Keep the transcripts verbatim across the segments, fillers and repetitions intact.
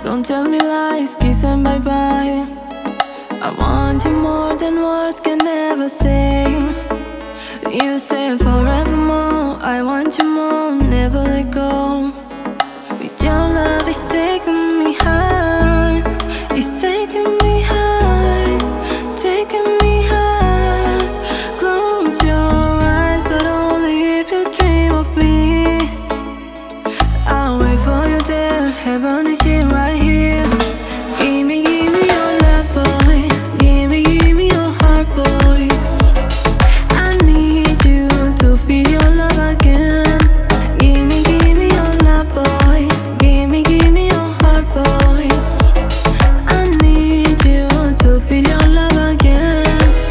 Don't tell me lies, kiss and bye-bye. I want you more than words can ever say. You say forevermore, I want you more, never let go. With your love, it's taking me high. It's taking me high, taking me high. Close your eyes, but only if you dream of me. I'll wait for you there, heaven is here, right here. Give me, give me your love, boy. Give me, give me your heart, boy. I need you to feel your love again. Give me, give me your love, boy. Give me, give me your heart, boy. I need you to feel your love again.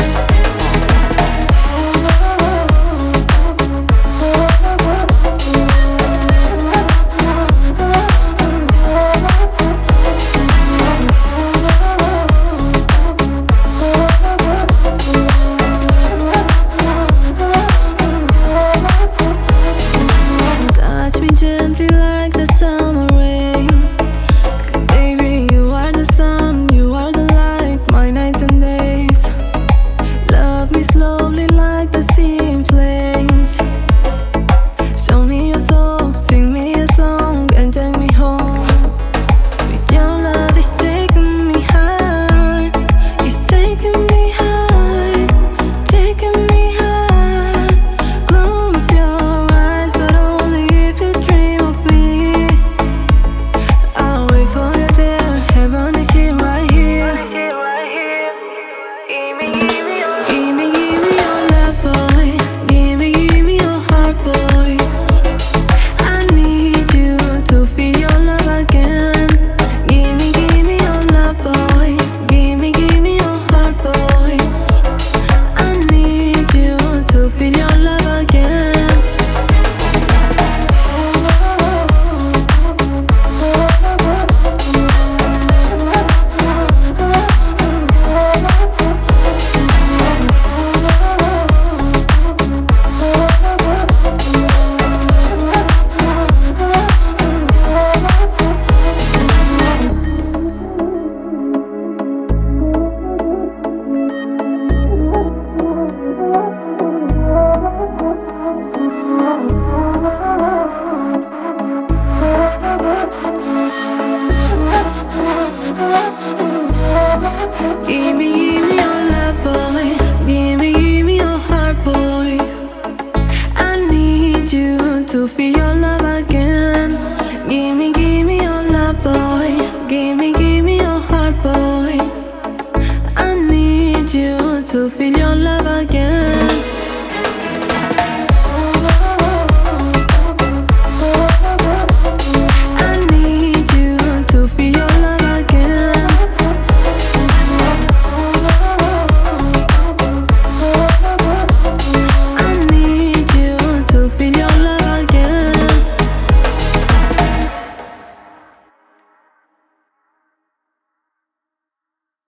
Touch me gently like the summer rain. Baby, you are the sun, you are the light, my nights and days. Love me slowly like the sea in flames. Show me your soul, sing me a song, and take me home. With your love, it's taking me high. It's taking me high, taking me high. Close your eyes, but only if you dream of me. I'll wait for you there, heaven is here, right here. Give me, give me your love, boy. Give me, give me your heart, boy. I need you to feel your love again. Give me, give me your love, boy. Give me, give me your heart, boy. I need you to feel your love again. Give me, give me your love, boy. Give me, give me your heart, boy. I need you to feel your love again. Give me, give me your love, boy. Give me, give me your heart, boy. I need you to feel your love again.